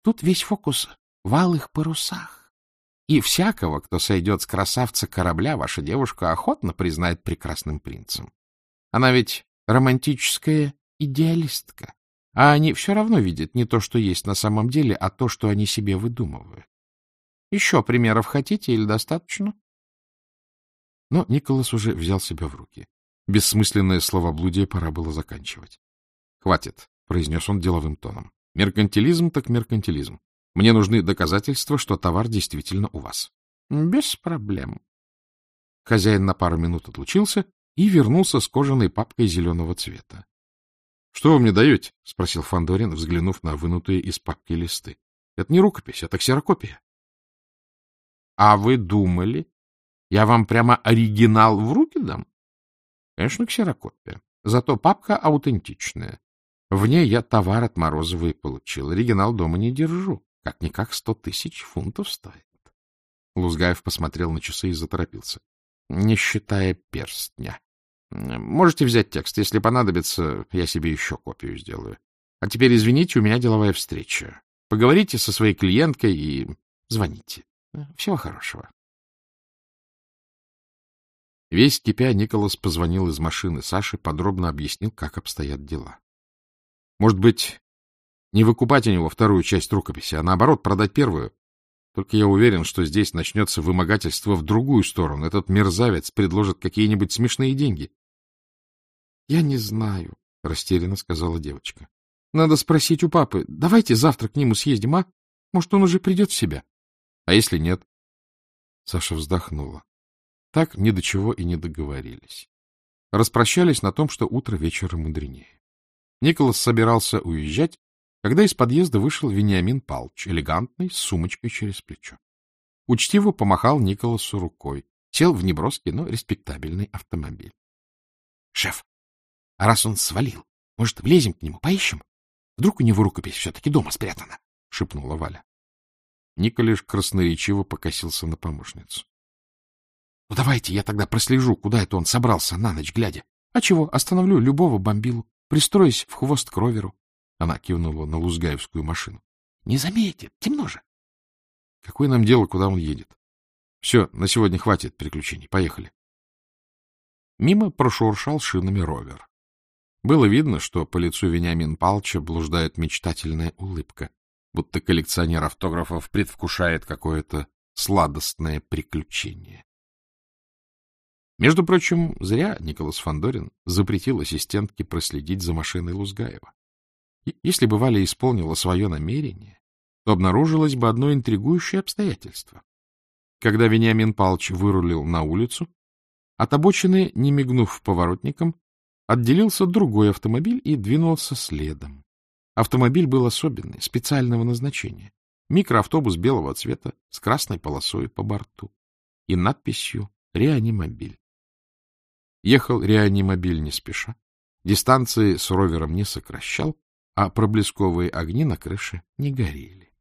Тут весь фокус в алых парусах. И всякого, кто сойдет с красавца корабля, ваша девушка охотно признает прекрасным принцем. Она ведь романтическая идеалистка. А они все равно видят не то, что есть на самом деле, а то, что они себе выдумывают. Еще примеров хотите или достаточно? Но Николас уже взял себя в руки. Бессмысленное словоблудие пора было заканчивать. — Хватит, — произнес он деловым тоном. — Меркантилизм так меркантилизм. Мне нужны доказательства, что товар действительно у вас. — Без проблем. Хозяин на пару минут отлучился и вернулся с кожаной папкой зеленого цвета. — Что вы мне даете? — спросил Фандорин, взглянув на вынутые из папки листы. — Это не рукопись, это ксерокопия. — А вы думали, я вам прямо оригинал в руки дам? Конечно, ксерокопия. Зато папка аутентичная. В ней я товар от Морозовой получил. Оригинал дома не держу. Как-никак 100 000 фунтов стоит. Лузгаев посмотрел на часы и заторопился. Не считая перстня. Можете взять текст. Если понадобится, я себе еще копию сделаю. А теперь, извините, у меня деловая встреча. Поговорите со своей клиенткой и звоните. Всего хорошего. Весь кипя, Николас позвонил из машины Саши, подробно объяснил, как обстоят дела. Может быть, не выкупать у него вторую часть рукописи, а наоборот продать первую? Только я уверен, что здесь начнется вымогательство в другую сторону. Этот мерзавец предложит какие-нибудь смешные деньги. — Я не знаю, — растерянно сказала девочка. — Надо спросить у папы. Давайте завтра к нему съездим, а? Может, он уже придет в себя? — А если нет? Саша вздохнула. Так ни до чего и не договорились. Распрощались на том, что утро вечера мудренее. Николас собирался уезжать, когда из подъезда вышел Вениамин Павлович, элегантный, с сумочкой через плечо. Учтиво помахал Николасу рукой, сел в неброский, но респектабельный автомобиль. — Шеф, а раз он свалил, может, влезем к нему, поищем? Вдруг у него рукопись все-таки дома спрятана? — шепнула Валя. Николаш красноречиво покосился на помощницу. — Ну, давайте я тогда прослежу, куда это он собрался на ночь глядя. А чего, остановлю любого бомбилу, пристроюсь в хвост к роверу. Она кивнула на лузгаевскую машину. — Не заметит, темно же. — Какое нам дело, куда он едет? Все, на сегодня хватит приключений, поехали. Мимо прошуршал шинами ровер. Было видно, что по лицу Вениамина Павловича блуждает мечтательная улыбка, будто коллекционер автографов предвкушает какое-то сладостное приключение. Между прочим, зря Николас Фандорин запретил ассистентке проследить за машиной Лузгаева. Если бы Валя исполнила свое намерение, то обнаружилось бы одно интригующее обстоятельство. Когда Вениамин Павлович вырулил на улицу, от обочины, не мигнув поворотником, отделился другой автомобиль и двинулся следом. Автомобиль был особенный, специального назначения. Микроавтобус белого цвета с красной полосой по борту и надписью «Реанимобиль». Ехал реанимобиль не спеша, дистанции с ровером не сокращал, а проблесковые огни на крыше не горели.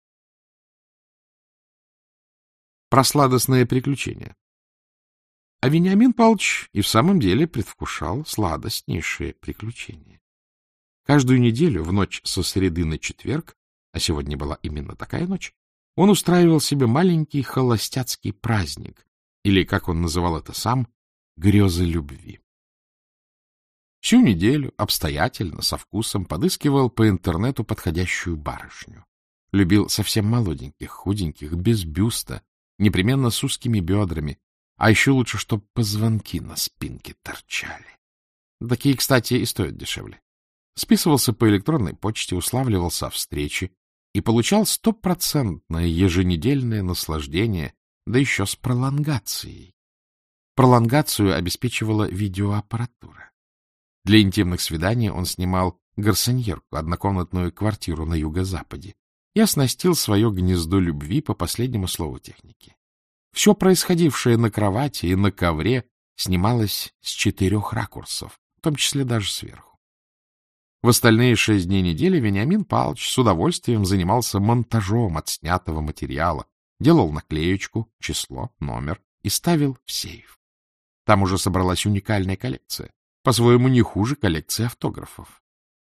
Про сладостное приключение. А Вениамин Павлович и в самом деле предвкушал сладостнейшее приключение. Каждую неделю в ночь со среды на четверг, а сегодня была именно такая ночь, он устраивал себе маленький холостяцкий праздник, или, как он называл это сам, грезы любви. Всю неделю обстоятельно, со вкусом подыскивал по интернету подходящую барышню. Любил совсем молоденьких, худеньких, без бюста, непременно с узкими бедрами, а еще лучше, чтобы позвонки на спинке торчали. Такие, кстати, и стоят дешевле. Списывался по электронной почте, уславливался о встрече и получал 100% еженедельное наслаждение, да еще с пролонгацией. Пролонгацию обеспечивала видеоаппаратура. Для интимных свиданий он снимал гарсоньерку, однокомнатную квартиру на юго-западе, и оснастил свое гнездо любви по последнему слову техники. Все происходившее на кровати и на ковре снималось с 4 ракурсов, в том числе даже сверху. В остальные 6 дней недели Вениамин Павлович с удовольствием занимался монтажом отснятого материала, делал наклеечку, число, номер и ставил в сейф. Там уже собралась уникальная коллекция, по-своему не хуже коллекции автографов.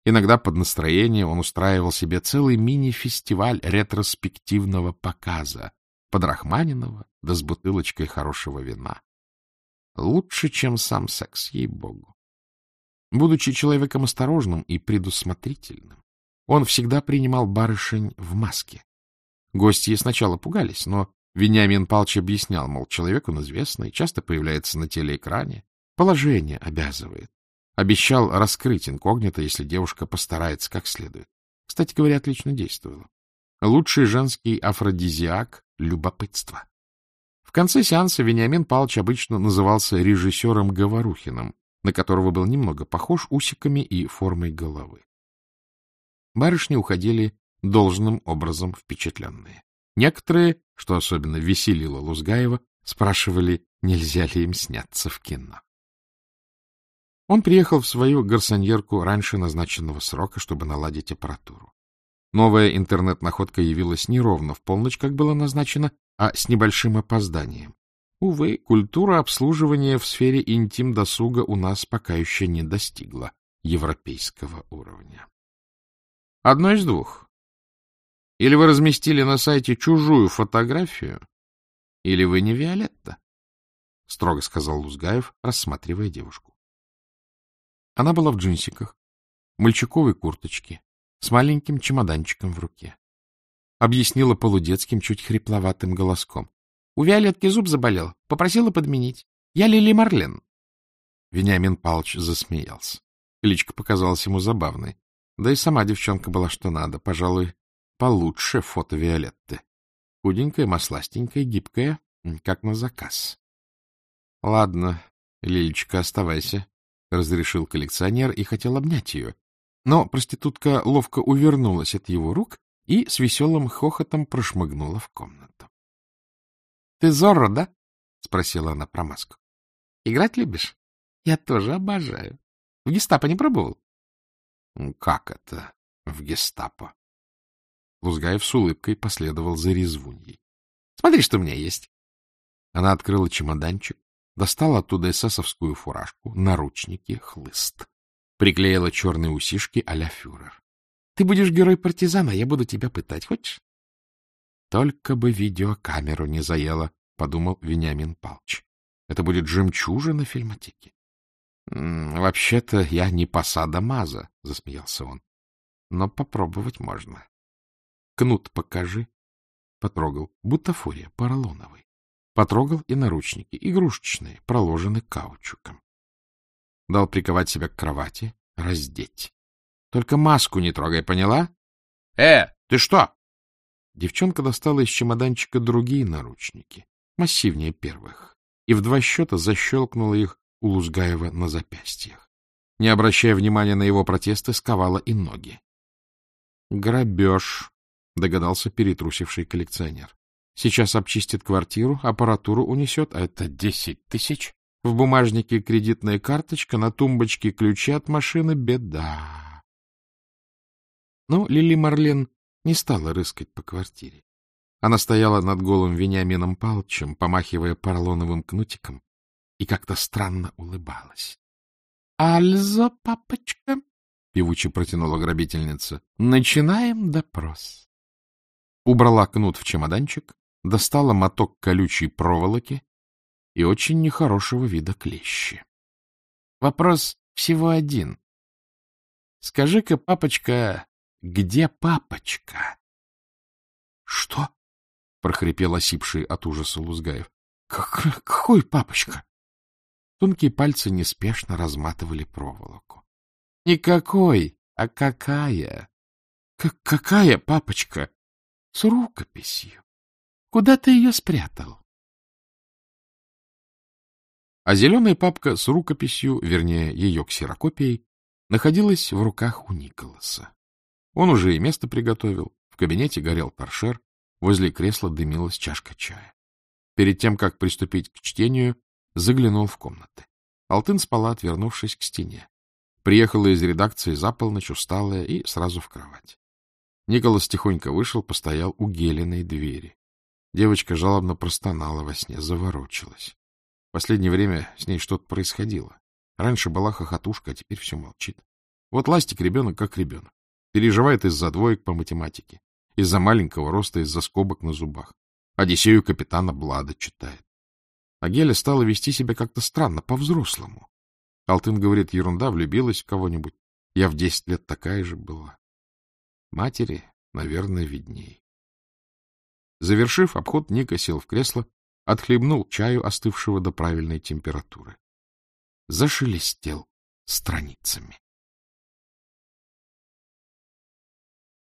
Иногда под настроение он устраивал себе целый мини-фестиваль ретроспективного показа под Рахманинова, да с бутылочкой хорошего вина. Лучше, чем сам секс, ей-богу. Будучи человеком осторожным и предусмотрительным, он всегда принимал барышень в маске. Гости сначала пугались, но Вениамин Павлович объяснял, мол, человек он известный, часто появляется на телеэкране, положение обязывает. Обещал раскрыть инкогнито, если девушка постарается как следует. Кстати говоря, отлично действовало. Лучший женский афродизиак — любопытство. В конце сеанса Вениамин Павлович обычно назывался режиссером Говорухиным, на которого был немного похож усиками и формой головы. Барышни уходили должным образом впечатленные. Некоторые, что особенно веселило Лузгаева, спрашивали, нельзя ли им сняться в кино. Он приехал в свою гарсоньерку раньше назначенного срока, чтобы наладить аппаратуру. Новая интернет-находка явилась не ровно в полночь, как было назначено, а с небольшим опозданием. Увы, культура обслуживания в сфере интим-досуга у нас пока еще не достигла европейского уровня. Одно из двух. Или вы разместили на сайте чужую фотографию, или вы не Виолетта, — строго сказал Лузгаев, рассматривая девушку. Она была в джинсиках, мальчиковой курточке, с маленьким чемоданчиком в руке. Объяснила полудетским, чуть хрипловатым голоском. — У Виолетки зуб заболел, попросила подменить. Я Лили Марлен. Вениамин Павлович засмеялся. Кличка показалась ему забавной. Да и сама девчонка была что надо, пожалуй, получше фото Виолетты. Худенькая, масластенькая, гибкая, как на заказ. — Ладно, Лилечка, оставайся, — разрешил коллекционер и хотел обнять ее. Но проститутка ловко увернулась от его рук и с веселым хохотом прошмыгнула в комнату. — Ты Зорро, да? — спросила она про маску. — Играть любишь? Я тоже обожаю. В гестапо не пробовал? — Как это в гестапо? Лузгаев с улыбкой последовал за резвуньей. — Смотри, что у меня есть. Она открыла чемоданчик, достала оттуда эсэсовскую фуражку, наручники, хлыст. Приклеила черные усишки а-ля фюрер. — Ты будешь герой-партизан, а я буду тебя пытать. Хочешь? — Только бы видеокамеру не заело, — подумал Вениамин Павлович. — Это будет жемчужина фильмотеки. — Вообще-то я не посада Маза, — засмеялся он. — Но попробовать можно. — Кнут покажи. Потрогал. Бутафория, поролоновый. Потрогал и наручники, игрушечные, проложены каучуком. Дал приковать себя к кровати, раздеть. Только маску не трогай, поняла? — ты что? Девчонка достала из чемоданчика другие наручники, массивнее первых, и в 2 счета защелкнула их у Лузгаева на запястьях. Не обращая внимания на его протесты, сковала и ноги. — Грабеж, — догадался перетрусивший коллекционер. — Сейчас обчистит квартиру, аппаратуру унесет, а это 10 000. В бумажнике кредитная карточка, на тумбочке ключи от машины — беда. Но Лили Марлен не стала рыскать по квартире. Она стояла над голым Вениамином Павловичем, помахивая поролоновым кнутиком, и как-то странно улыбалась. — Альзо, папочка, — певуче протянула грабительница, — начинаем допрос. Убрала кнут в чемоданчик, достала моток колючей проволоки и очень нехорошего вида клещи. Вопрос всего один. Скажи-ка, папочка, где папочка? — Что? — прохрипел осипший от ужаса Лузгаев. — Какой папочка? Тонкие пальцы неспешно разматывали проволоку. — Никакой, а какая? — Какая папочка? — С рукописью. Куда ты ее спрятал? А зеленая папка с рукописью, вернее, ее ксерокопией, находилась в руках у Николаса. Он уже и место приготовил. В кабинете горел торшер, возле кресла дымилась чашка чая. Перед тем, как приступить к чтению, заглянул в комнаты. Алтын спала, отвернувшись к стене. Приехала из редакции за полночь, усталая, и сразу в кровать. Николас тихонько вышел, постоял у Гелиной двери. Девочка жалобно простонала во сне, заворочилась. В последнее время с ней что-то происходило. Раньше была хохотушка, а теперь все молчит. Вот Ластик ребенок как ребенок. Переживает из-за двоек по математике, из-за маленького роста, из-за скобок на зубах. Одиссею капитана Блада читает. А Геля стала вести себя как-то странно, по-взрослому. Алтын говорит, ерунда, влюбилась в кого-нибудь. Я в 10 лет такая же была. Матери, наверное, видней. Завершив обход, Ника сел в кресло, отхлебнул чаю, остывшего до правильной температуры. Зашелестел страницами.